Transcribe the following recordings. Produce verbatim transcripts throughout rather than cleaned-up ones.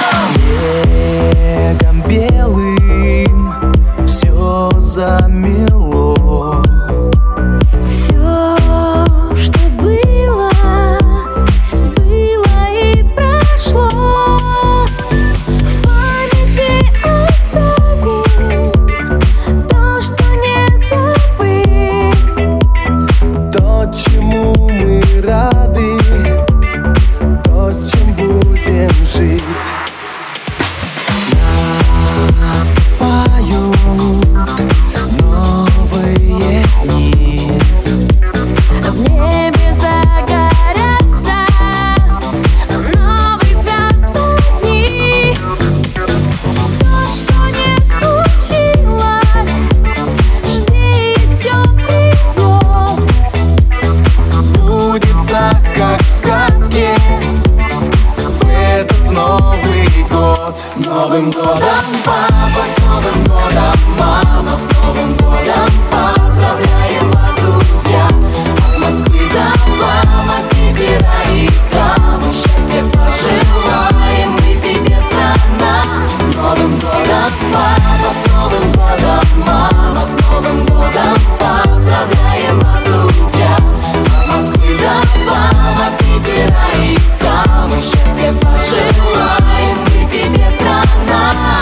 Снегом белым все замело. Все, что было, было и прошло. В памяти оставим то, что не забыть. То, чему мы рады, то, с чем будем жить. Наступают новые дни. В небе загорятся новые звездные дни. Все, что не случилось, жди, и все придет. Сбудется, как в сказке, в этот Новый год. С Новым годом, папа, с Новым годом, мама, с Новым годом. Поздравляем вас, друзья, от Москвы до Бама, Питера и Камы. Счастья пожелаем мы тебе, страна. С Новым годом, папа, с Новым годом, мама, с Новым годом. Поздравляем вас, друзья, от Москвы до Бама, Питера и Камы. Счастья пожелаем мы тебе, страна.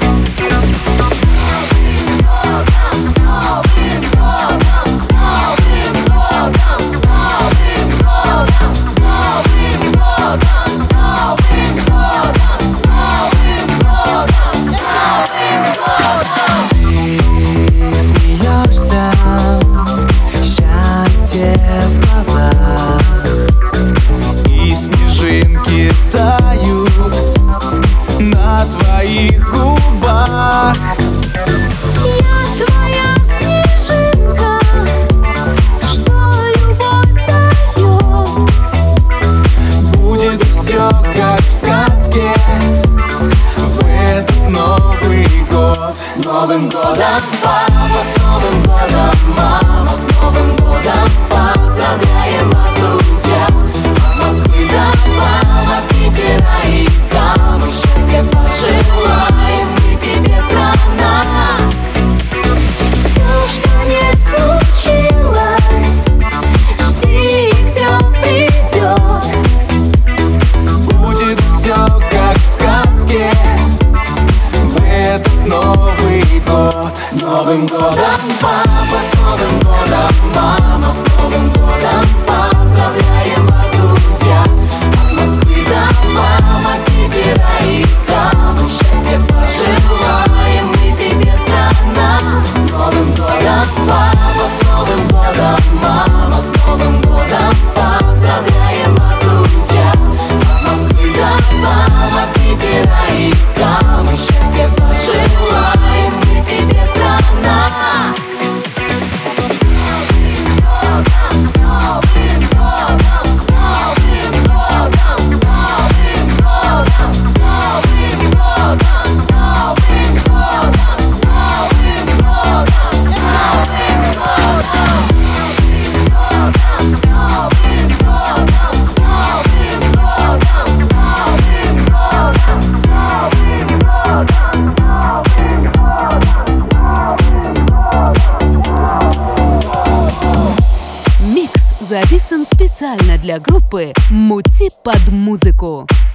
Счастье в глазах, и снежинки тают на твоих губах. Я твоя снежинка, что любовь дает. Будет все как в сказке, в этот Новый год. С Новым годом, папа, с Новым годом, мама, с Новым годом. Поздравляем вас, друзья, от Москвы до Бама, Питера и Камы. Счастья пожелаем мы тебе, страна. Все, что не случилось, жди, и все придет. Будет все как в сказке, в этот Новый год. С Новым годом, папа, с Новым годом, мама, с Новым годом. Поздравляем вас, друзья, от Москвы до Бама, Питера и Камы. Счастья пожелаем мы тебе, страна. С Новым годом, папа, с Новым годом, мама, с Новым годом. Поздравляем вас, друзья, от Москвы до Бама, Питера и Камы. Счастья пожелаем мы тебе, страна. Микс записан специально для группы «Мути под музыку».